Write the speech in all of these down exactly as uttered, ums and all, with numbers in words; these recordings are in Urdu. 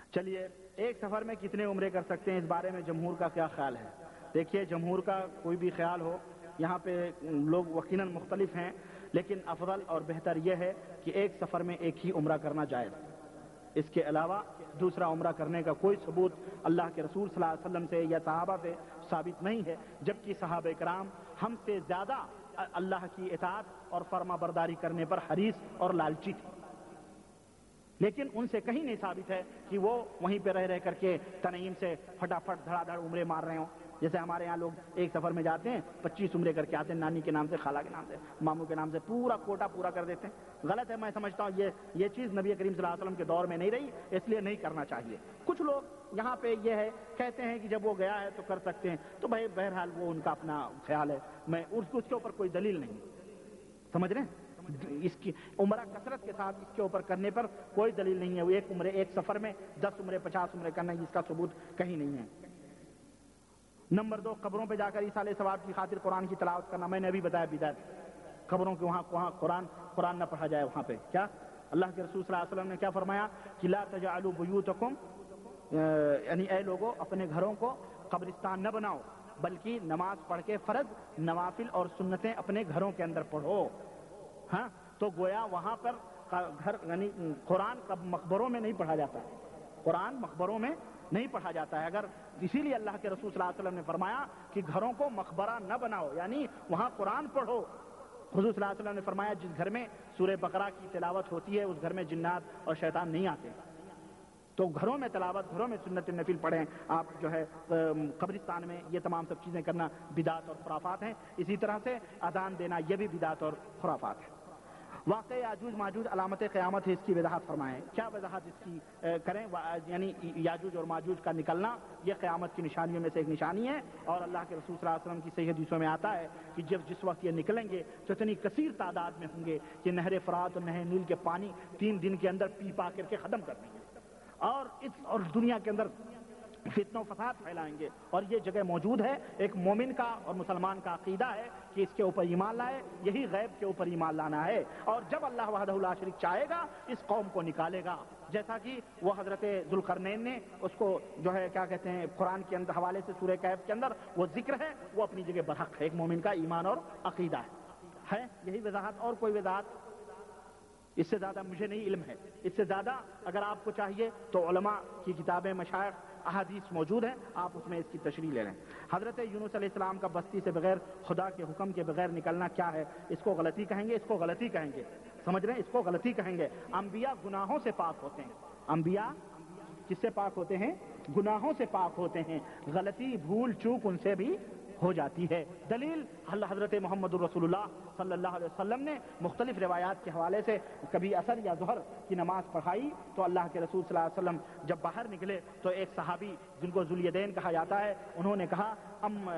چلیے ایک سفر میں کتنے عمرے کر سکتے ہیں، اس بارے میں جمہور کا کیا خیال ہے؟ دیکھیے جمہور کا کوئی بھی خیال ہو، یہاں پہ لوگ یقیناً مختلف ہیں، لیکن افضل اور بہتر یہ ہے کہ ایک سفر میں ایک ہی عمرہ کرنا جائز، اس کے علاوہ دوسرا عمرہ کرنے کا کوئی ثبوت اللہ کے رسول صلی اللہ علیہ وسلم سے یا صحابہ سے ثابت نہیں ہے، جبکہ صحابہ کرام ہم سے زیادہ اللہ کی اطاعت اور فرما برداری کرنے پر حریص اور لالچی تھے، لیکن ان سے کہیں نہیں ثابت ہے کہ وہ وہیں پہ رہ رہ کر کے تنعیم سے پھٹافٹ دھڑا دھڑ عمرے مار رہے ہوں، جیسے ہمارے یہاں لوگ ایک سفر میں جاتے ہیں پچیس عمرے کر کے آتے ہیں، نانی کے نام سے، خالہ کے نام سے، ماموں کے نام سے، پورا کوٹا پورا کر دیتے ہیں۔ غلط ہے، میں سمجھتا ہوں یہ یہ چیز نبی کریم صلی اللہ علیہ وسلم کے دور میں نہیں رہی، اس لیے نہیں کرنا چاہیے۔ کچھ لوگ یہاں پہ یہ ہے کہتے ہیں کہ جب وہ گیا ہے تو کر سکتے ہیں، تو بھائی بہرحال وہ ان کا اپنا خیال ہے، میں اس کے اوپر کوئی دلیل نہیں، سمجھ رہے ہیں؟ اس کی عمرہ کثرت کے ساتھ اس کے اوپر کرنے پر کوئی دلیل نہیں ہے، وہ ایک عمرے ایک سفر میں دس عمرے پچاس عمرے کرنا اس کا ثبوت کہیں نہیں ہے۔ نمبر دو، قبروں پہ جا کر ایصال ثواب کی خاطر قرآن کی تلاوت کرنا، میں نے ابھی بتایا بدعت، قبروں کے وہاں وہاں قرآن قرآن نہ پڑھا جائے، وہاں پہ کیا اللہ کے رسول صلی اللہ علیہ وسلم نے کیا فرمایا کہ لا تجعلوا بیوتکم، یعنی اے لوگوں اپنے گھروں کو قبرستان نہ بناؤ، بلکہ نماز پڑھ کے فرض نوافل اور سنتیں اپنے گھروں کے اندر پڑھو۔ ہاں تو گویا وہاں پر گھر یعنی قرآن مقبروں میں نہیں پڑھا جاتا، قرآن مقبروں میں نہیں پڑھا جاتا ہے، اگر اسی لیے اللہ کے رسول صلی اللہ علیہ وسلم نے فرمایا کہ گھروں کو مقبرہ نہ بناؤ، یعنی وہاں قرآن پڑھو۔ حضور صلی اللہ علیہ وسلم نے فرمایا جس گھر میں سورہ بقرہ کی تلاوت ہوتی ہے اس گھر میں جنات اور شیطان نہیں آتے، تو گھروں میں تلاوت، گھروں میں سنت نفل پڑھیں آپ، جو ہے قبرستان میں یہ تمام سب چیزیں کرنا بدعت اور خرافات ہیں۔ اسی طرح سے اذان دینا یہ بھی بدعت اور خرافات ہے۔ واقع یاجوج ماجوج علامت قیامت ہے، اس کی وضاحت فرمائیں، کیا وضاحت اس کی کریں؟ یعنی یاجوج اور ماجوج کا نکلنا یہ قیامت کی نشانیوں میں سے ایک نشانی ہے، اور اللہ کے رسول صلی اللہ علیہ وسلم کی صحیح حدیثوں میں آتا ہے کہ جب جس وقت یہ نکلیں گے تو اتنی کثیر تعداد میں ہوں گے کہ نہر فرات اور نہر نیل کے پانی تین دن کے اندر پی پا کر کے ختم کر دیں گے، اور اس اور دنیا کے اندر فتنہ و فساد پھیلائیں گے، اور یہ جگہ موجود ہے۔ ایک مومن کا اور مسلمان کا عقیدہ ہے کہ اس کے اوپر ایمان لائے، یہی غیب کے اوپر ایمان لانا ہے، اور جب اللہ وحدہ لا شریک چاہے گا اس قوم کو نکالے گا، جیسا کہ وہ حضرت ذوالقرنین نے اس کو جو ہے کیا کہتے ہیں قرآن کے اندر حوالے سے سورہ کہف کے اندر وہ ذکر ہے، وہ اپنی جگہ برحق ہے، ایک مومن کا ایمان اور عقیدہ ہے ہے یہی وضاحت، اور کوئی وضاحت اس سے زیادہ مجھے نہیں علم ہے۔ اس سے زیادہ اگر آپ کو چاہیے تو علماء کی کتابیں، مشائخ، احادیث موجود ہیں، آپ اس میں اس کی تشریح لے لیں۔ حضرت یونس علیہ السلام کا بستی سے بغیر خدا کے حکم کے بغیر نکلنا کیا ہے؟ اس کو غلطی کہیں گے، اس کو غلطی کہیں گے، سمجھ رہے ہیں؟ اس کو غلطی کہیں گے۔ انبیاء گناہوں سے پاک ہوتے ہیں، انبیاء کس سے پاک ہوتے ہیں؟ گناہوں سے پاک ہوتے ہیں، غلطی بھول چوک ان سے بھی ہو جاتی ہے۔ دلیل حضرت محمد الرسول اللہ صلی اللہ علیہ وسلم نے مختلف روایات کے حوالے سے کبھی عصر یا ظہر کی نماز پڑھائی تو اللہ کے رسول صلی اللہ علیہ وسلم جب باہر نکلے تو ایک صحابی جن کو ذوالیدین کہا جاتا ہے، انہوں نے کہا ام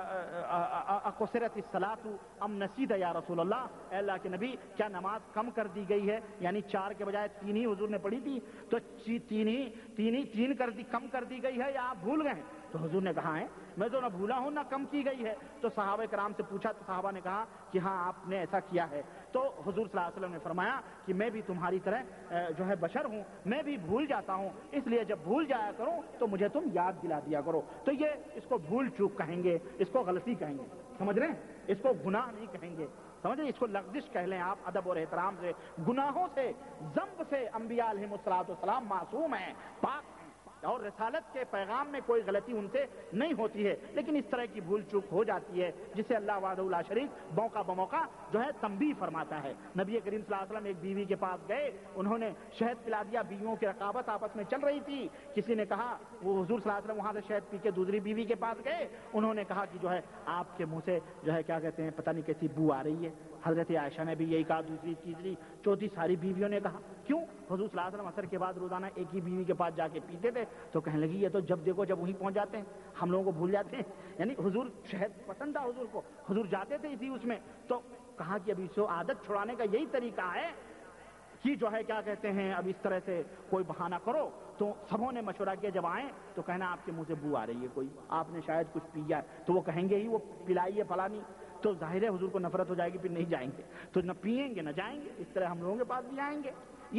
اقصرت الصلاۃ ام نسیت یا رسول اللہ، اے اللہ کے نبی کیا نماز کم کر دی گئی ہے؟ یعنی چار کے بجائے تین ہی حضور نے پڑھی تھی، تو تین ہی تین ہی تین کر دی کم کر دی گئی ہے یا آپ بھول گئے ہیں؟ تو حضور نے کہا ہے میں تو نہ بھولا ہوں نہ کم کی گئی ہے۔ تو صحابہ کرام سے پوچھا تو صحابہ نے کہا کہ ہاں آپ نے ایسا کیا ہے، تو حضور صلی اللہ علیہ وسلم نے فرمایا کہ میں بھی تمہاری طرح جو ہے بشر ہوں، میں بھی بھول جاتا ہوں، اس لیے جب بھول جایا کروں تو مجھے تم یاد دلا دیا کرو۔ تو یہ اس کو بھول چوک کہیں گے، اس کو غلطی کہیں گے، سمجھ رہے ہیں؟ اس کو گناہ نہیں کہیں گے، سمجھ رہے؟ اس کو لغزش کہہ لیں آپ، ادب اور احترام سے۔ گناہوں سے، ذنب سے انبیاء علیہ الصلوۃ والسلام معصوم ہیں، پاک ہیں، اور رسالت کے پیغام میں کوئی غلطی ان سے نہیں ہوتی ہے، لیکن اس طرح کی بھول چوک ہو جاتی ہے جسے اللہ وحدہ لا شریک موقع بموقع جو ہے تنبیہ فرماتا ہے۔ نبی کریم صلی اللہ علیہ وسلم ایک بیوی کے پاس گئے، انہوں نے شہد پلا دیا، بیویوں کی رقابت آپس میں چل رہی تھی، کسی نے کہا، وہ حضور صلی اللہ علیہ وسلم وہاں سے شہد پی کے دوسری بیوی کے پاس گئے، انہوں نے کہا کہ جو ہے آپ کے منہ سے جو ہے کیا کہتے ہیں پتہ نہیں کیسی بو آ رہی ہے۔ حضرت عائشہ نے بھی یہی کہا، دوسری تیسری چوتھی ساری بیویوں نے کہا۔ کیوں؟ حضور صلی اللہ علیہ وسلم عصر کے بعد روزانہ ایک ہی بیوی کے پاس جا کے پیتے تھے، تو کہنے لگی یہ تو جب دیکھو جب وہیں پہنچ جاتے ہیں، ہم لوگوں کو بھول جاتے ہیں۔ یعنی حضور شہد پسند تھا حضور کو، حضور جاتے تھے اسی اس میں، تو کہا کہ ابھی سے عادت چھڑانے کا یہی طریقہ ہے کہ جو ہے کیا کہتے ہیں اب اس طرح سے کوئی بہانہ کرو۔ تو سبوں نے مشورہ کیا جب آئیں تو کہنا آپ کے منہ سے بو آ رہی ہے، کوئی آپ نے شاید کچھ پیا، تو وہ کہیں گے ہی وہ پلائی ہے فلانی، تو ظاہر ہے حضور کو نفرت ہو جائے گی، پھر نہیں جائیں گے، تو نہ پیئیں گے نہ جائیں گے، اس طرح ہم لوگوں کے پاس بھی آئیں گے۔ یہ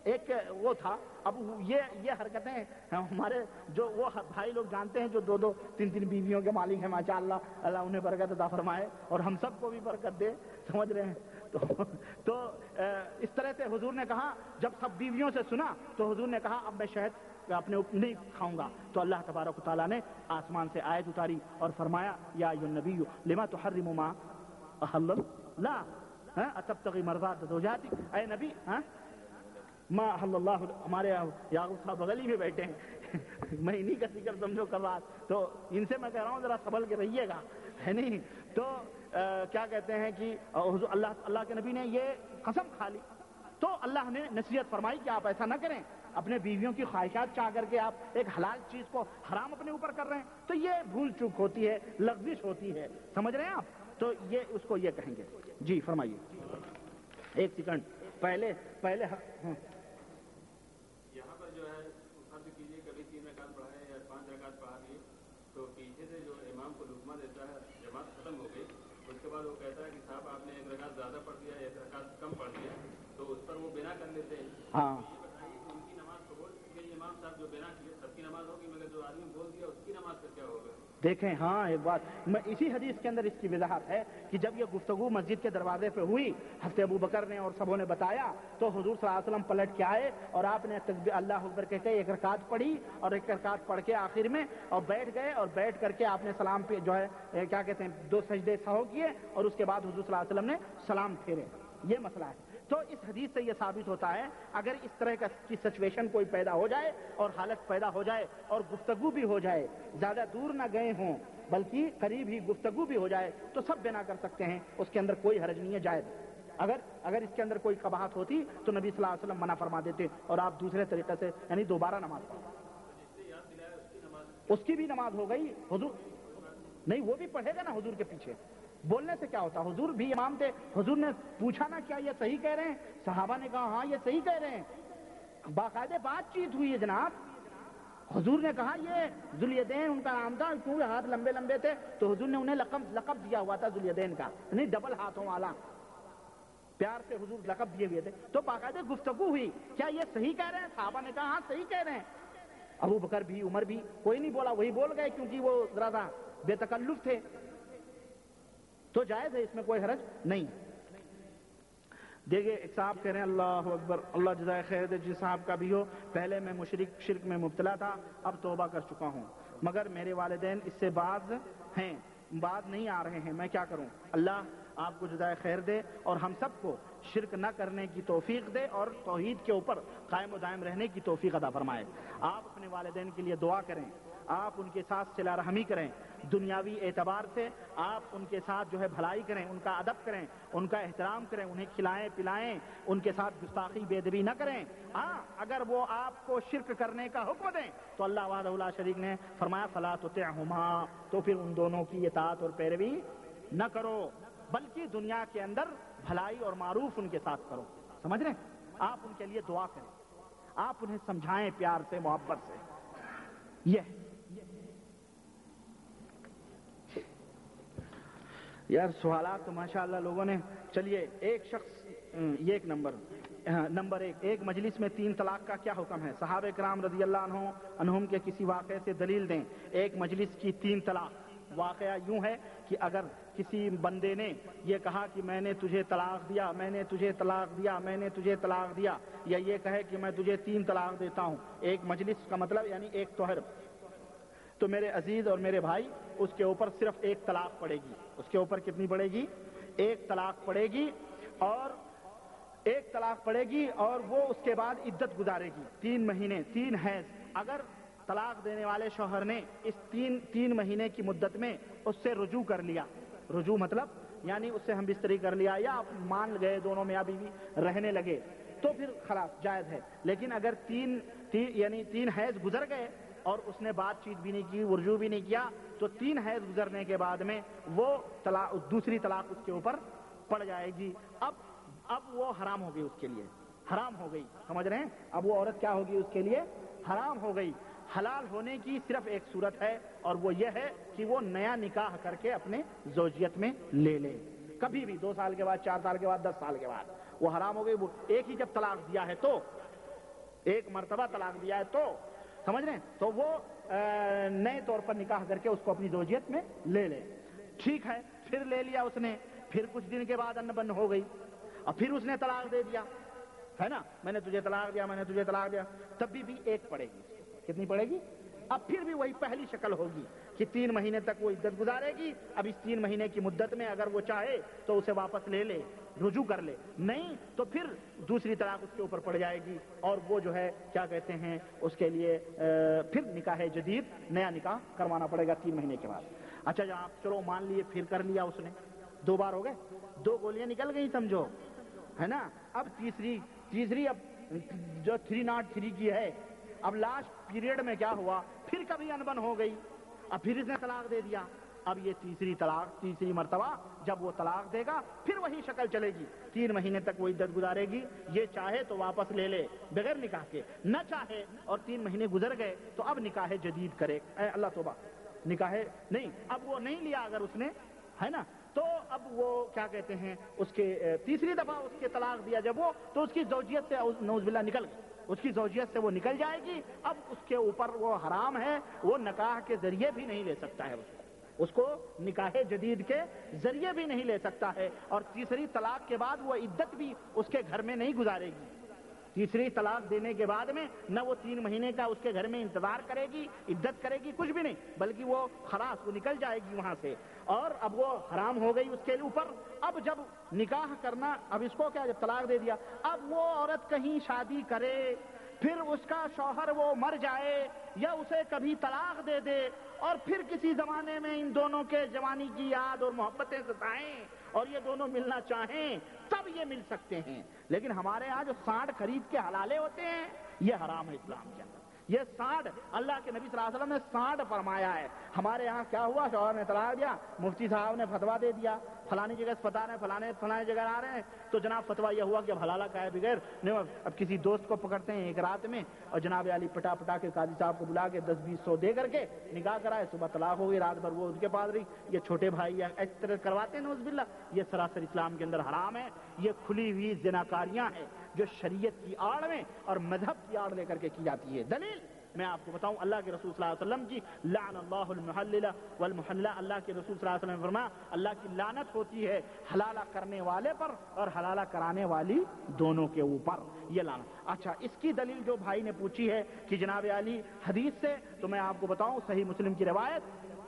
ایک وہ تھا. اب یہ یہ حرکتیں ہمارے جو وہ بھائی لوگ جانتے ہیں جو دو دو تین تین بیویوں کے مالک ہیں ماشاء اللہ, اللہ انہیں برکت عطا فرمائے اور ہم سب کو بھی برکت دے, سمجھ رہے ہیں. تو تو اس طرح سے حضور نے کہا, جب سب بیویوں سے سنا تو حضور نے کہا اب میں شہد اپنے اوپر نہیں کھاؤں گا. تو اللہ تبارک و تعالیٰ نے آسمان سے آیت اتاری اور فرمایا یا ایھا النبی لما تحرم ما احل اللہ اتبتغی مرضات زوجاتک, اے نبی ہاں ما احل اللہ. ہمارے یعقوب صاحب بغل ہی میں بیٹھے ہیں میں انہی کا ذکر سمجھو کر رہا, تو ان سے میں کہہ رہا ہوں ذرا سنبھل کے رہیے گا, ہے نہیں. تو کیا کہتے ہیں کہ حضور اللہ اللہ کے نبی نے یہ قسم کھا لی, تو اللہ نے نصیحت فرمائی کہ آپ ایسا نہ کریں, اپنے بیویوں کی خواہشات چاہ کر کے آپ ایک حلال چیز کو حرام اپنے اوپر کر رہے ہیں, تو یہ بھول چوک ہوتی ہے, لغزش ہوتی ہے, سمجھ رہے ہیں آپ. تو یہ اس کو یہ کہیں گے. جی فرمائیے. ایک سیکنڈ پہلے پہلے یہاں پر جو ہے فرض کیجیے کبھی تین رکعت پڑھائے یا پانچ رکعت پڑھا دیے, تو پیچھے سے جو امام کو لقمہ دیتا ہے, جماعت ختم ہو گئی, اس کے بعد وہ کہتا ہے کہ صاحب آپ نے ایک رکعت زیادہ پڑھ دیا, ایک رکعت کم پڑھ دیا, تو اس پر وہ بنا کر لیتے ہیں. ہاں یہ بتائیے کہ ان کی نماز قبول, کیونکہ امام صاحب جو بنا کیے سب کی نماز ہوگی, مگر جو آدمی بول دیا اس کی نماز کا کیا ہوگا؟ دیکھیں ہاں ایک بات, میں اسی حدیث کے اندر اس کی وضاحت ہے کہ جب یہ گفتگو مسجد کے دروازے پہ ہوئی, حضرت ابو بکر نے اور سبوں نے بتایا, تو حضور صلی اللہ علیہ وسلم پلٹ کے آئے اور آپ نے تکبیر اللہ اکبر کہہ کے ایک رکعت پڑھی اور ایک رکعت پڑھ کے آخر میں اور بیٹھ گئے, اور بیٹھ کر کے آپ نے سلام پہ جو ہے کیا کہتے ہیں دو سجدے سہو کیے, اور اس کے بعد حضور صلی اللہ علیہ وسلم نے سلام پھیرے. یہ مسئلہ ہے. تو اس حدیث سے یہ ثابت ہوتا ہے اگر اس طرح کا کی سچویشن کوئی پیدا ہو جائے اور حالت پیدا ہو جائے اور گفتگو بھی ہو جائے, زیادہ دور نہ گئے ہوں بلکہ قریب ہی گفتگو بھی ہو جائے, تو سب بنا کر سکتے ہیں, اس کے اندر کوئی حرج نہیں ہے, جائز. اگر اگر اس کے اندر کوئی قباحت ہوتی تو نبی صلی اللہ علیہ وسلم منع فرما دیتے اور آپ دوسرے طریقے سے یعنی دوبارہ نماز پڑھو. اس کی بھی نماز ہو گئی. حضور نہیں, وہ بھی پڑھے گا نا حضور کے پیچھے. بولنے سے کیا ہوتا, حضور بھی امام تھے, حضور نے پوچھا نا کیا یہ صحیح کہہ رہے ہیں, صحابہ نے کہا ہاں یہ صحیح کہہ رہے ہیں, باقاعدہ بات چیت ہوئی ہے جناب. حضور نے کہا یہ ذوالیدین ان کا نام تھا کیونکہ ہاتھ لمبے لمبے تھے, تو حضور نے انہیں لقب لقب دیا ہوا تھا ذوالیدین کا, نہیں ڈبل ہاتھوں والا, پیار سے حضور لقب دیے ہوئے تھے. تو باقاعدہ گفتگو ہوئی, کیا یہ صحیح کہہ رہے ہیں, صحابہ نے کہا ہاں صحیح کہہ رہے ہیں. ابو بکر بھی عمر بھی کوئی نہیں بولا, وہی بول گئے کیونکہ وہ ذرا سا بے تکلف تھے, تو جائز ہے, اس میں کوئی حرج نہیں. دیکھیے ایک صاحب کہہ رہے ہیں اللہ اکبر, اللہ جزائے خیر دے, جس صاحب کا بھی ہو, پہلے میں مشرک شرک میں مبتلا تھا, اب توبہ کر چکا ہوں, مگر میرے والدین اس سے باز ہیں, باز نہیں آ رہے ہیں, میں کیا کروں؟ اللہ آپ کو جزائے خیر دے اور ہم سب کو شرک نہ کرنے کی توفیق دے اور توحید کے اوپر قائم و دائم رہنے کی توفیق عطا فرمائے. آپ اپنے والدین کے لیے دعا کریں, آپ ان کے ساتھ صلہ رحمی کریں, دنیاوی اعتبار سے آپ ان کے ساتھ جو ہے بھلائی کریں, ان کا ادب کریں, ان کا احترام کریں, انہیں کھلائیں پلائیں, ان کے ساتھ گستاخی بے ادبی نہ کریں. ہاں اگر وہ آپ کو شرک کرنے کا حکم دیں تو اللہ وحدہ لا شریک نے فرمایا فلا تطعهما, تو پھر ان دونوں کی اطاعت اور پیروی نہ کرو, بلکہ دنیا کے اندر بھلائی اور معروف ان کے ساتھ کرو. سمجھ رہے ہیں؟ آپ ان کے لیے دعا کریں, آپ انہیں سمجھائیں پیار سے محبت سے. یہ یار سوالات تو ماشاءاللہ لوگوں نے. چلیے ایک شخص, یہ ایک نمبر نمبر ایک ایک مجلس میں تین طلاق کا کیا حکم ہے؟ صحابہ کرام رضی اللہ عنہ عنہم کے کسی واقعے سے دلیل دیں. ایک مجلس کی تین طلاق. واقعہ یوں ہے کہ اگر کسی بندے نے یہ کہا کہ میں نے تجھے طلاق دیا, میں نے تجھے طلاق دیا, میں نے تجھے طلاق دیا, یا یہ کہے کہ میں تجھے تین طلاق دیتا ہوں, ایک مجلس کا مطلب یعنی ایک طہر, تو میرے عزیز اور میرے بھائی اس کے اوپر صرف ایک طلاق پڑے گی. اس کے اوپر کتنی پڑے گی؟ ایک طلاق پڑے گی, اور ایک طلاق پڑے گی اور وہ اس کے بعد عدت گزارے گی تین مہینے, تین حیض. اگر طلاق دینے والے شوہر نے اس تین تین مہینے کی مدت میں اس سے رجوع کر لیا, رجوع مطلب یعنی اس سے ہم بستری کر لیا یا آپ مان گئے دونوں میاں بیوی رہنے لگے, تو پھر خلاص جائز ہے. لیکن اگر تین, تین یعنی تین حیض گزر گئے اور اس نے بات چیت بھی نہیں کی, رجوع بھی نہیں کیا, تو تین حیض گزرنے کے بعد میں وہ طلاق, دوسری طلاق اس کے اوپر پڑ جائے گی. اب اب وہ حرام ہو گئی, اس کے لیے حرام ہو گئی. سمجھ رہے ہیں؟ اب وہ عورت کیا ہوگی؟ اس کے لیے حرام ہو گئی. حلال ہونے کی صرف ایک صورت ہے, اور وہ یہ ہے کہ وہ نیا نکاح کر کے اپنے زوجیت میں لے لے. کبھی بھی دو سال کے بعد, چار سال کے بعد, دس سال کے بعد وہ حرام ہو گئی. وہ ایک ہی جب طلاق دیا ہے تو ایک مرتبہ طلاق دیا ہے تو سمجھ رہے ہیں, تو وہ نئے طور پر نکاح کر کے اس کو اپنی زوجیت میں لے لے. ٹھیک ہے, پھر لے لیا اس نے, پھر کچھ دن کے بعد ان بن ہو گئی, اور پھر اس نے طلاق دے دیا, ہے نا, میں نے تجھے طلاق دیا, میں نے تجھے طلاق دیا, تب بھی بھی ایک پڑے گی. کتنی پڑے گی؟ اب پھر بھی وہی پہلی شکل ہوگی کہ تین مہینے تک وہ عدت گزارے گی. اب اس تین مہینے کی مدت میں اگر وہ چاہے تو اسے واپس لے لے, رجوع کر لے, نہیں تو پھر دوسری طلاق اس کے اوپر پڑ جائے گی, اور وہ جو ہے کیا کہتے ہیں اس کے لیے پھر نکاح جدید, نیا نکاح کروانا پڑے گا تین مہینے کے بعد. اچھا جناب چلو مان لیے پھر کر لیا اس نے, دو بار ہو گئے, دو گولیاں نکل گئی سمجھو, ہے نا. اب تیسری تیسری اب جو تھری ناٹ تھری کی ہے, اب لاسٹ پیریڈ میں کیا ہوا, پھر کبھی انبن ہو گئی, اب پھر اس نے طلاق دے دیا. اب یہ تیسری طلاق, تیسری مرتبہ جب وہ طلاق دے گا پھر وہی شکل چلے گی, تین مہینے تک وہ عدت گزارے گی. یہ چاہے تو واپس لے لے بغیر نکاح کے, نہ چاہے اور تین مہینے گزر گئے تو اب نکاح جدید کرے. اے اللہ توبہ, نکاح نہیں, اب وہ نہیں لیا اگر اس نے, ہے نا, تو اب وہ کیا کہتے ہیں اس کے تیسری دفعہ اس کے طلاق دیا جب وہ, تو اس کی زوجیت سے نعوذ باللہ نکل گئی, اس کی زوجیت سے وہ نکل جائے گی. اب اس کے اوپر وہ حرام ہے, وہ نکاح کے ذریعے بھی نہیں لے سکتا ہے, اس کو نکاح جدید کے ذریعے بھی نہیں لے سکتا ہے. اور تیسری طلاق کے بعد وہ عدت بھی اس کے گھر میں نہیں گزارے گی. تیسری طلاق دینے کے بعد میں نہ وہ تین مہینے کا اس کے گھر میں انتظار کرے گی, عدت کرے گی, کچھ بھی نہیں, بلکہ وہ خلاص وہ نکل جائے گی وہاں سے, اور اب وہ حرام ہو گئی اس کے اوپر. اب جب نکاح کرنا, اب اس کو کیا, جب طلاق دے دیا, اب وہ عورت کہیں شادی کرے, پھر اس کا شوہر وہ مر جائے یا اسے کبھی طلاق دے دے, اور پھر کسی زمانے میں ان دونوں کے جوانی کی یاد اور محبتیں ستائیں اور یہ دونوں ملنا چاہیں, تب یہ مل سکتے ہیں. لیکن ہمارے ہاں جو سانڈ خرید کے حلالے ہوتے ہیں, یہ حرام ہے اسلام کے اندر. یہ سانڈ, اللہ کے نبی صلی اللہ علیہ وسلم نے سانڈ فرمایا ہے. ہمارے ہاں کیا ہوا, شوہر نے طلاق دیا, مفتی صاحب نے فتوا دے دیا, فلانی جگہ سے بتا رہے ہیں, فلانے فلانے جگہ آ رہے ہیں, تو جناب فتوا یہ ہوا کہ اب حلالہ کا ہے بغیر. اب کسی دوست کو پکڑتے ہیں ایک رات میں, اور جناب علی پٹا پٹا کے قاضی صاحب کو بلا کے دس بیس سو دے کر کے نکاح کرائے, صبح طلاق ہو گئی, رات بھر وہ ان کے پاس رہی. یہ چھوٹے بھائی اس طرح کرواتے ہیں نعوذ باللہ, یہ سراسر اسلام کے اندر حرام ہے. یہ کھلی ہوئی زناکاریاں ہیں جو شریعت کی آڑ میں اور مذہب کی آڑ لے کر کے کی جاتی ہے. دلیل میں آپ کو بتاؤں, اللہ کے رسول صلی اللہ علیہ وسلم کی, لعن اللہ المحلل والمحلہ, اللہ کے رسول صلی اللہ علیہ وسلم نے فرمایا اللہ کی لعنت ہوتی ہے حلالہ کرنے والے پر اور حلالہ کرانے والی دونوں کے اوپر, یہ لعنت. اچھا, اس کی دلیل جو بھائی نے پوچھی ہے کہ جناب علی حدیث سے, تو میں آپ کو بتاؤں صحیح مسلم کی روایت,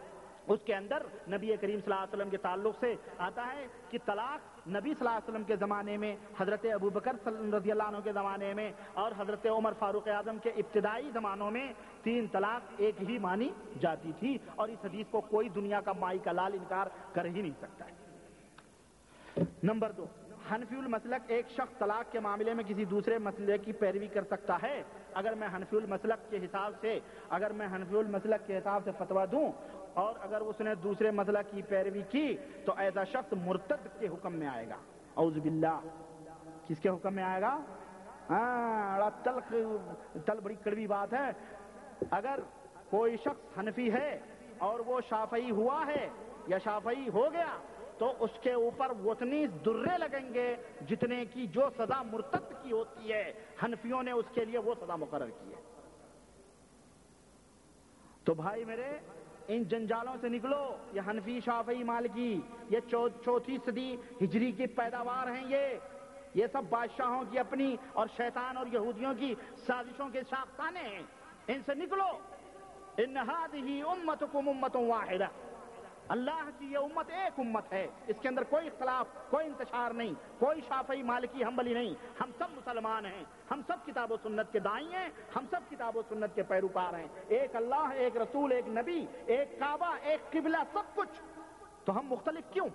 اس کے اندر نبی کریم صلی اللہ علیہ وسلم کے تعلق سے آتا ہے کہ طلاق نبی صلی اللہ علیہ وسلم کے زمانے میں, حضرت ابو بکر رضی اللہ عنہ کے زمانے میں, اور حضرت عمر فاروق اعظم کے ابتدائی زمانوں میں تین طلاق ایک ہی مانی جاتی تھی, اور اس حدیث کو کوئی دنیا کا مائی کا لال انکار کر ہی نہیں سکتا ہے. نمبر دو, حنفی المسلک, ایک شخص طلاق کے معاملے میں کسی دوسرے مسئلے کی پیروی کر سکتا ہے. اگر میں حنفی المسلک کے حساب سے اگر میں حنفی المسلک کے حساب سے فتویٰ دوں اور اگر اس نے دوسرے مسلک کی پیروی کی تو ایسا شخص مرتد کے حکم میں آئے گا. اعوذ باللہ, کس کے حکم میں آئے گا؟ ہاں, تلخ تل بڑی کڑوی بات ہے. اگر کوئی شخص حنفی ہے اور وہ شافعی ہوا ہے یا شافعی ہو گیا تو اس کے اوپر اتنی درے لگیں گے جتنے کی جو سزا مرتد کی ہوتی ہے, حنفیوں نے اس کے لیے وہ سزا مقرر کی ہے. تو بھائی میرے, ان جنجالوں سے نکلو. یہ حنفی شافعی مالکی یہ چوتھی صدی ہجری کی پیداوار ہیں. یہ یہ سب بادشاہوں کی اپنی اور شیطان اور یہودیوں کی سازشوں کے ساختانے ہیں. ان سے نکلو. ان ہذہ امتکم امۃ واحدہ, اللہ کی یہ امت ایک امت ہے, اس کے اندر کوئی اختلاف, کوئی انتشار نہیں, کوئی شافعی مالکی حنبلی نہیں. ہم سب مسلمان ہیں, ہم سب کتاب و سنت کے دائی ہیں, ہم سب کتاب و سنت کے پیروکار ہیں. ایک اللہ, ایک رسول, ایک نبی, ایک کعبہ, ایک قبلہ, سب کچھ. تو ہم مختلف کیوں؟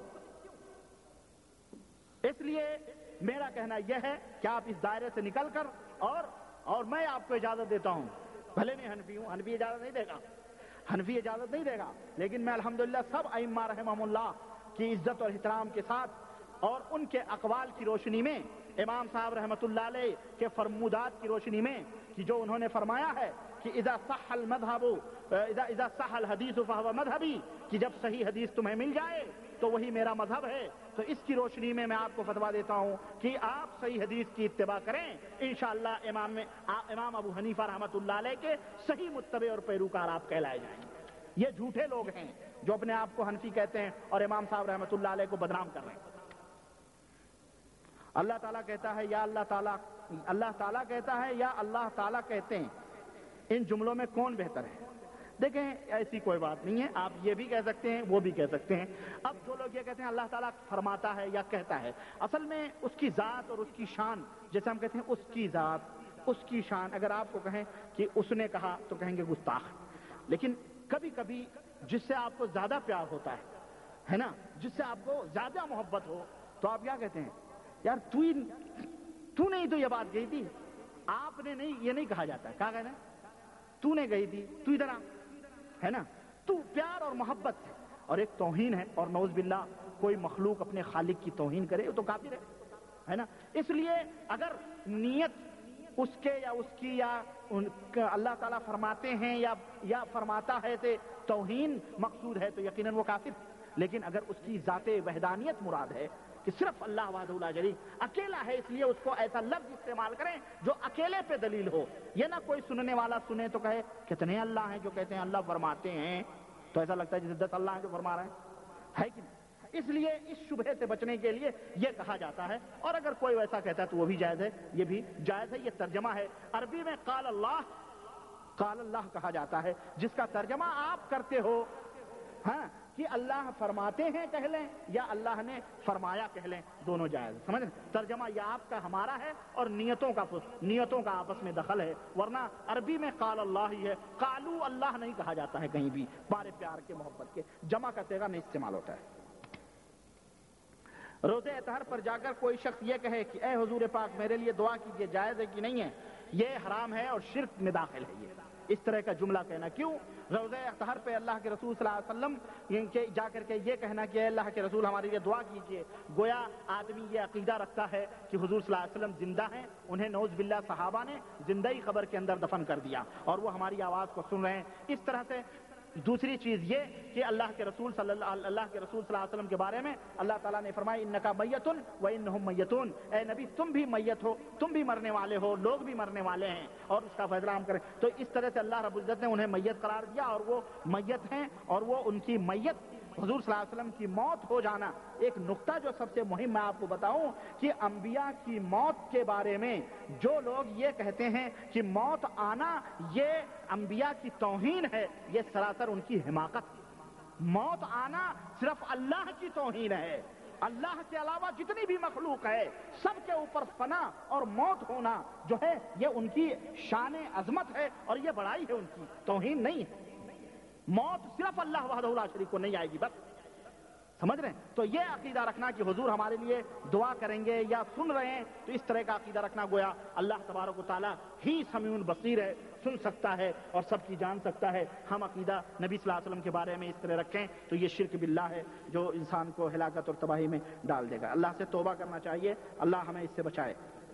اس لیے میرا کہنا یہ ہے کہ آپ اس دائرے سے نکل کر, اور اور میں آپ کو اجازت دیتا ہوں, بھلے میں حنفی ہوں, حنفی اجازت نہیں دے گا, حنفی اجازت نہیں دے گا, لیکن میں الحمدللہ سب ائمہ رحمہم اللہ کی عزت اور احترام کے ساتھ اور ان کے اقوال کی روشنی میں, امام صاحب رحمۃ اللہ علیہ کے فرمودات کی روشنی میں, کہ جو انہوں نے فرمایا ہے کہ اذا صح المذهب اذا اذا صح الحدیث فهو مذهبی، کہ جب صحیح حدیث تمہیں مل جائے تو وہی میرا مذہب ہے۔ تو اس کی روشنی میں میں آپ کو فتویٰ دیتا ہوں کہ آپ صحیح حدیث کی اتباع کریں، انشاءاللہ امام امام ابو حنیفہ رحمۃ اللہ علیہ کے صحیح متبع اور پیروکار آپ کہلائے جائیں گے۔ یہ جھوٹے لوگ ہیں جو اپنے آپ کو حنفی کہتے ہیں اور امام صاحب رحمۃ اللہ علیہ کو بدنام کر رہے ہیں۔ اللہ تعالیٰ کہتا ہے یا اللہ تعالیٰ اللہ تعالیٰ کہتا ہے یا اللہ تعالیٰ کہتے ہیں، ان جملوں میں کون بہتر ہے؟ دیکھیں ایسی کوئی بات نہیں ہے، آپ یہ بھی کہہ سکتے ہیں وہ بھی کہہ سکتے ہیں۔ اب جو لوگ یہ کہتے ہیں اللہ تعالیٰ فرماتا ہے یا کہتا ہے، اصل میں اس کی ذات اور اس کی شان، جیسے ہم کہتے ہیں اس کی ذات اس کی شان، اگر آپ کو کہیں کہ اس نے کہا تو کہیں گے گستاخ۔ لیکن کبھی کبھی جس سے آپ کو زیادہ پیار ہوتا ہے ہے نا، جس سے آپ کو زیادہ محبت ہو، تو آپ کیا کہتے ہیں؟ یار تو ہی تو نے ہی تو یہ بات کہی تھی، آپ نے نہیں، یہ نہیں کہا جاتا ہے۔ کیا کہنا ہے؟ تو نے کہی تھی، تو ادھر آ، ہے نا۔ تو پیار اور محبت ہے، اور ایک توہین ہے، اور نعوذ باللہ کوئی مخلوق اپنے خالق کی توہین کرے تو کافر ہے، ہے نا۔ اس لیے اگر نیت اس کے یا اس کی یا اللہ تعالیٰ فرماتے ہیں یا یا فرماتا ہے تو توہین مقصود ہے تو یقیناً وہ کافر ہے۔ لیکن اگر اس کی ذات وحدانیت مراد ہے کہ صرف اللہ وحدہ لا شریک اکیلا ہے، اس لیے اس کو ایسا لفظ استعمال کریں جو اکیلے پہ دلیل ہو، یہ نہ کوئی سننے والا سنے تو کہے کتنے اللہ ہیں جو کہتے ہیں اللہ فرماتے ہیں، تو ایسا لگتا ہے جیسے دس اللہ ہیں جو فرما رہے ہیں، ہے کہ نہیں؟ اس لیے اس شبہے سے بچنے کے لیے یہ کہا جاتا ہے، اور اگر کوئی ویسا کہتا ہے تو وہ بھی جائز ہے، یہ بھی جائز ہے۔ یہ ترجمہ ہے، عربی میں قال اللہ قال اللہ کہا جاتا ہے، جس کا ترجمہ آپ کرتے ہو ہاں کہ اللہ فرماتے ہیں کہہ لیں یا اللہ نے فرمایا کہہ لیں، دونوں جائز۔ سمجھ رہے؟ ترجمہ یا آپ کا ہمارا ہے، اور نیتوں کا نیتوں کا آپس میں دخل ہے، ورنہ عربی میں قال اللہ ہی ہے، قالو اللہ نہیں کہا جاتا ہے کہیں بھی، بارے پیار کے محبت کے، جمع کا صیغہ نہیں استعمال ہوتا ہے۔ روزے اطہر پر جا کر کوئی شخص یہ کہے کہ اے حضور پاک میرے لیے دعا کیجیے، جائز ہے کہ نہیں ہے؟ یہ حرام ہے اور شرک میں داخل ہے۔ یہ اس طرح کا جملہ کہنا کیوں؟ روزہ اطہر پہ اللہ کے رسول صلی اللہ علیہ وسلم کے جا کر کے یہ کہنا کہ اے اللہ کے رسول ہمارے لیے دعا کیجیے، گویا آدمی یہ عقیدہ رکھتا ہے کہ حضور صلی اللہ علیہ وسلم زندہ ہیں، انہیں نعوذ باللہ صحابہ نے زندہ ہی قبر کے اندر دفن کر دیا اور وہ ہماری آواز کو سن رہے ہیں۔ اس طرح سے دوسری چیز یہ کہ اللہ کے رسول صلی اللہ اللہ کے رسول صلی اللہ علیہ وسلم کے بارے میں اللہ تعالیٰ نے فرمایا انکا میتن و انہم میتون، اے نبی تم بھی میت ہو، تم بھی مرنے والے ہو، لوگ بھی مرنے والے ہیں، اور اس کا فیصلہ ہم کریں۔ تو اس طرح سے اللہ رب العزت نے انہیں میت قرار دیا، اور وہ میت ہیں، اور وہ ان کی میت حضور صلی اللہ علیہ وسلم کی موت ہو جانا۔ ایک نقطہ جو سب سے مہم میں آپ کو بتاؤں کہ انبیاء کی موت کے بارے میں جو لوگ یہ کہتے ہیں کہ موت آنا یہ انبیاء کی توہین ہے، یہ سراسر ان کی حماقت۔ موت آنا صرف اللہ کی توہین ہے، اللہ کے علاوہ جتنی بھی مخلوق ہے سب کے اوپر فنا اور موت ہونا جو ہے یہ ان کی شان عظمت ہے، اور یہ بڑائی ہے، ان کی توہین نہیں ہے۔ موت صرف اللہ وحدہ لا شریک کو نہیں آئے گی، بس سمجھ رہے ہیں؟ تو یہ عقیدہ رکھنا کہ حضور ہمارے لیے دعا کریں گے یا سن رہے ہیں، تو اس طرح کا عقیدہ رکھنا گویا اللہ تبارک و تعالیٰ ہی سمیع بصیر ہے، سن سکتا ہے اور سب کی جان سکتا ہے۔ ہم عقیدہ نبی صلی اللہ علیہ وسلم کے بارے میں اس طرح رکھیں تو یہ شرک باللہ ہے جو انسان کو ہلاکت اور تباہی میں ڈال دے گا۔ اللہ سے توبہ کرنا چاہیے، اللہ ہمیں اس سے بچائے۔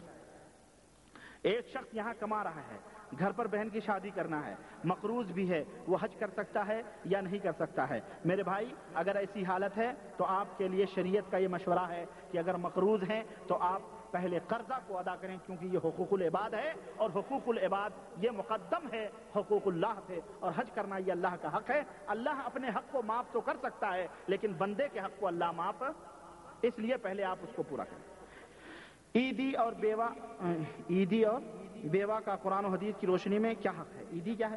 ایک شخص یہاں کما رہا ہے، گھر پر بہن کی شادی کرنا ہے، مقروض بھی ہے، وہ حج کر سکتا ہے یا نہیں کر سکتا ہے؟ میرے بھائی اگر ایسی حالت ہے تو آپ کے لیے شریعت کا یہ مشورہ ہے کہ اگر مقروض ہیں تو آپ پہلے قرضہ کو ادا کریں، کیونکہ یہ حقوق العباد ہے، اور حقوق العباد یہ مقدم ہے حقوق اللہ سے، اور حج کرنا یہ اللہ کا حق ہے۔ اللہ اپنے حق کو معاف تو کر سکتا ہے لیکن بندے کے حق کو اللہ معاف، اس لیے پہلے آپ اس کو پورا کریں۔ عیدی اور بیوہ عیدی اور بیوہ کا قرآن و حدیث کی روشنی میں کیا حق ہے؟ عیدی کیا ہے؟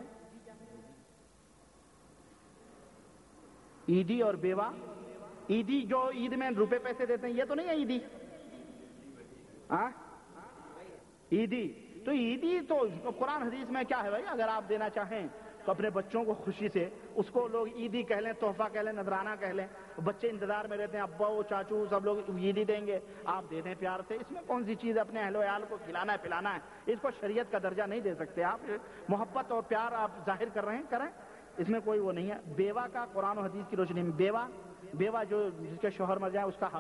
عیدی اور بیوہ، عیدی جو عید میں روپے پیسے دیتے ہیں یہ تو نہیں ہے عیدی، ہاں عیدی تو عیدی تو قرآن حدیث میں کیا ہے بھائی؟ اگر آپ دینا چاہیں تو اپنے بچوں کو خوشی سے اس کو لوگ عیدی کہہ لیں، تحفہ کہہ لیں، نذرانہ کہہ لیں، بچے انتظار میں رہتے ہیں ابا وہ چاچو سب لوگ عیدی دیں گے، آپ دے دیں پیار سے، اس میں کون سی چیز اپنے اہل و عیال کو کھلانا ہے پلانا ہے، اس کو شریعت کا درجہ نہیں دے سکتے آپ، محبت اور پیار آپ ظاہر کر رہے ہیں کریں، اس میں کوئی وہ نہیں ہے۔ بیوہ کا قرآن و حدیث کی روشنی میں بیوہ بیوہ جو جس کے شوہر مر جائے اس کا حق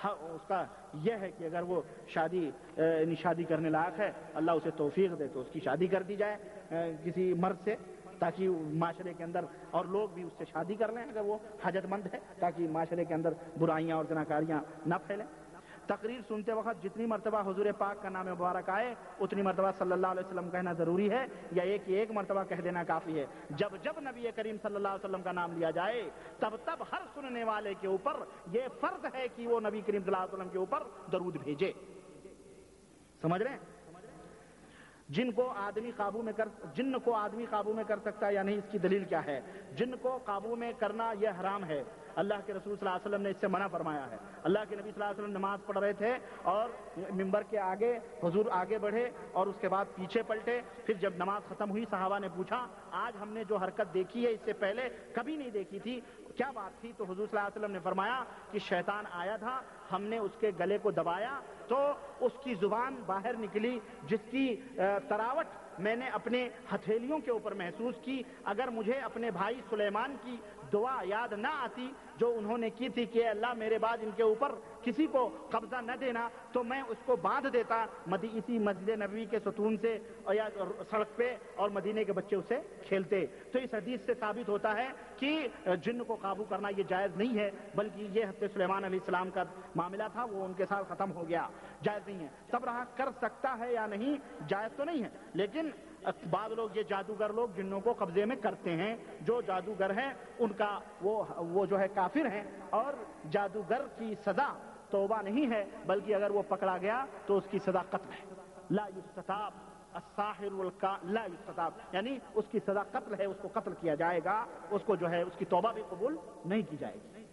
اس کا یہ ہے کہ اگر وہ شادی شادی کرنے لائق ہے، اللہ اسے توفیق دے تو اس کی شادی کر دی جائے کسی مرد سے، تاکہ معاشرے کے اندر اور لوگ بھی اس سے شادی کر لیں اگر وہ حاجت مند ہے، تاکہ معاشرے کے اندر برائیاں اور زناکاریاں نہ پھیلیں۔ تقریر سنتے وقت جتنی مرتبہ حضور پاک کا نام مبارک آئے اتنی مرتبہ صلی اللہ علیہ وسلم کہنا ضروری ہے، یا ایک ایک مرتبہ کہہ دینا کافی ہے؟ جب جب نبی کریم صلی اللہ علیہ وسلم کا نام لیا جائے تب تب ہر سننے والے کے اوپر یہ فرض ہے کہ وہ نبی کریم صلی اللہ علیہ وسلم کے اوپر درود بھیجے۔ سمجھ رہے ہیں؟ جن کو آدمی قابو میں کر جن کو آدمی قابو میں کر سکتا ہے یا نہیں، اس کی دلیل کیا ہے؟ جن کو قابو میں کرنا یہ حرام ہے، اللہ کے رسول صلی اللہ علیہ وسلم نے اس سے منع فرمایا ہے۔ اللہ کے نبی صلی اللہ علیہ وسلم نماز پڑھ رہے تھے اور ممبر کے آگے حضور آگے بڑھے اور اس کے بعد پیچھے پلٹے، پھر جب نماز ختم ہوئی صحابہ نے پوچھا آج ہم نے جو حرکت دیکھی ہے اس سے پہلے کبھی نہیں دیکھی تھی، کیا بات تھی؟ تو حضور صلی اللہ علیہ وسلم نے فرمایا کہ شیطان آیا تھا، ہم نے اس کے گلے کو دبایا تو اس کی زبان باہر نکلی جس کی تراوٹ میں نے اپنے ہتھیلیوں کے اوپر محسوس کی۔ اگر مجھے اپنے بھائی سلیمان کی دعا یاد نہ آتی جو انہوں نے کی تھی کہ اللہ میرے بعد ان کے اوپر کسی کو قبضہ نہ دینا، تو میں اس کو باندھ دیتا مدی اسی مسجد نبوی کے ستون سے یا سڑک پہ، اور مدینے کے بچے اسے کھیلتے۔ تو اس حدیث سے ثابت ہوتا ہے کہ جن کو قابو کرنا یہ جائز نہیں ہے، بلکہ یہ حضرت سلیمان علیہ السلام کا معاملہ تھا، وہ ان کے ساتھ ختم ہو گیا، جائز نہیں ہے۔ تب رہا کر سکتا ہے یا نہیں، جائز تو نہیں ہے، لیکن بعض لوگ یہ جادوگر لوگ جنوں کو قبضے میں کرتے ہیں، جو جادوگر ہیں ان کا وہ وہ جو ہے کافر ہیں، اور جادوگر کی سزا توبہ نہیں ہے، بلکہ اگر وہ پکڑا گیا تو اس کی سزا قتل ہے۔ لا یستتاب الساحر والکا لا یستتاب، یعنی اس کی سزا قتل ہے، اس کو قتل کیا جائے گا، اس کو جو ہے اس کی توبہ بھی قبول نہیں کی جائے گی۔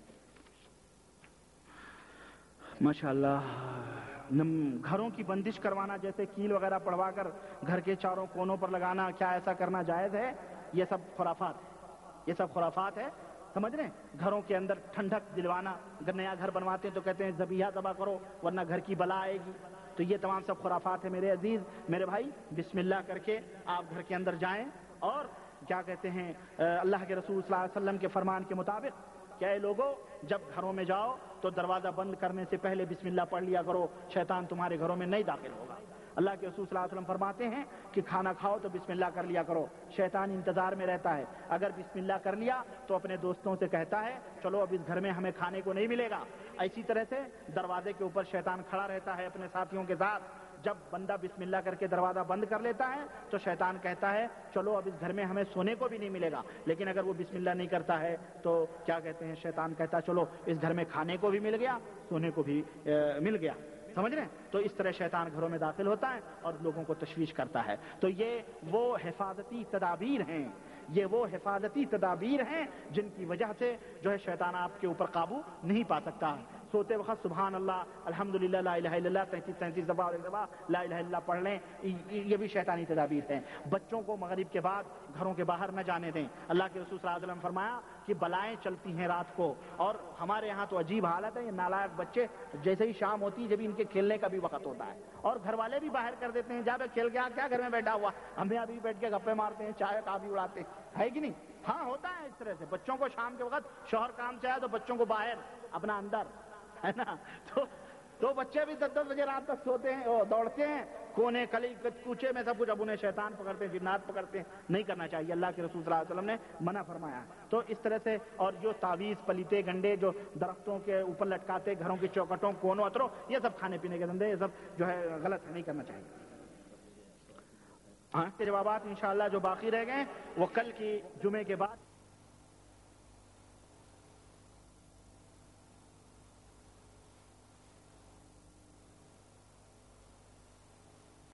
ماشاءاللہ۔ گھروں کی بندش کروانا، جیسے کیل وغیرہ پڑھوا کر گھر کے چاروں کونوں پر لگانا، کیا ایسا کرنا جائز ہے؟ یہ سب خرافات ہے، یہ سب خرافات ہے، سمجھ رہے ہیں؟ گھروں کے اندر ٹھنڈک دلوانا، اگر نیا گھر بنواتے ہیں تو کہتے ہیں ذبیحہ ذبح کرو ورنہ گھر کی بلا آئے گی، تو یہ تمام سب خرافات ہے میرے عزیز میرے بھائی۔ بسم اللہ کر کے آپ گھر کے اندر جائیں، اور کیا کہتے ہیں اللہ کے رسول صلی اللہ علیہ وسلم کے فرمان کے مطابق کہ اے لوگوں جب گھروں میں جاؤ تو دروازہ بند کرنے سے پہلے بسم اللہ پڑھ لیا کرو، شیطان تمہارے گھروں میں نہیں داخل ہوگا۔ اللہ کے رسول صلی اللہ علیہ وسلم فرماتے ہیں کہ کھانا کھاؤ تو بسم اللہ کر لیا کرو، شیطان انتظار میں رہتا ہے، اگر بسم اللہ کر لیا تو اپنے دوستوں سے کہتا ہے چلو اب اس گھر میں ہمیں کھانے کو نہیں ملے گا۔ اسی طرح سے دروازے کے اوپر شیطان کھڑا رہتا ہے اپنے ساتھیوں کے ساتھ، جب بندہ بسم اللہ کر کے دروازہ بند کر لیتا ہے تو شیطان کہتا ہے چلو اب اس گھر میں ہمیں سونے کو بھی نہیں ملے گا، لیکن اگر وہ بسم اللہ نہیں کرتا ہے تو کیا کہتے ہیں شیطان کہتا ہے چلو اس گھر میں کھانے کو بھی مل گیا، سونے کو بھی مل گیا، سمجھ رہے ہیں؟ تو اس طرح شیطان گھروں میں داخل ہوتا ہے اور لوگوں کو تشویش کرتا ہے۔ تو یہ وہ حفاظتی تدابیر ہیں، یہ وہ حفاظتی تدابیر ہیں جن کی وجہ سے جو ہے شیطان آپ کے اوپر قابو نہیں پا سکتا۔ سوتے وقت سبحان اللہ، الحمدللہ، لا الہ الا اللہ تینتیس تینتیس دفعہ اور ایک دفعہ لا الہ الا اللہ پڑھ لیں، یہ بھی شیطانی تدابیر ہیں۔ بچوں کو مغرب کے بعد گھروں کے باہر نہ جانے دیں۔ اللہ کے رسول صلی اللہ علیہ وسلم نے فرمایا کہ بلائیں چلتی ہیں رات کو، اور ہمارے یہاں تو عجیب حالت ہے، یہ نالائق بچے جیسے ہی شام ہوتی ہے جب ان کے کھیلنے کا بھی وقت ہوتا ہے اور گھر والے بھی باہر کر دیتے ہیں، جا بے کھیل کے آ، کیا گھر میں بیٹھا ہوا، ہمیں ابھی بیٹھ کے گپے مارتے ہیں، چائے کا بھی اڑاتے ہیں، ہے کہ نہیں؟ ہاں ہوتا ہے اس طرح سے۔ بچوں کو شام کے وقت شوہر کام سے آئے تو بچوں کو باہر، اپنا اندر، ہے نا؟ تو تو بچے بھی دس دس بجے رات تک سوتے ہیں، دوڑتے ہیں کونے کلی کوچے میں سب کچھ، اب انہیں شیطان پکڑتے ہیں، جنات پکڑتے ہیں، نہیں کرنا چاہیے، اللہ کے رسول صلی اللہ علیہ وسلم نے منع فرمایا ہے۔ تو اس طرح سے، اور جو تعویذ پلیتے گنڈے جو درختوں کے اوپر لٹکاتے، گھروں کی چوکٹوں کونوں اترو، یہ سب کھانے پینے کے دھندے، یہ سب جو ہے غلط ہے، نہیں کرنا چاہیے۔ ہاں کے جوابات انشاءاللہ جو باقی رہ گئے وہ کل کی جمعے کے بعد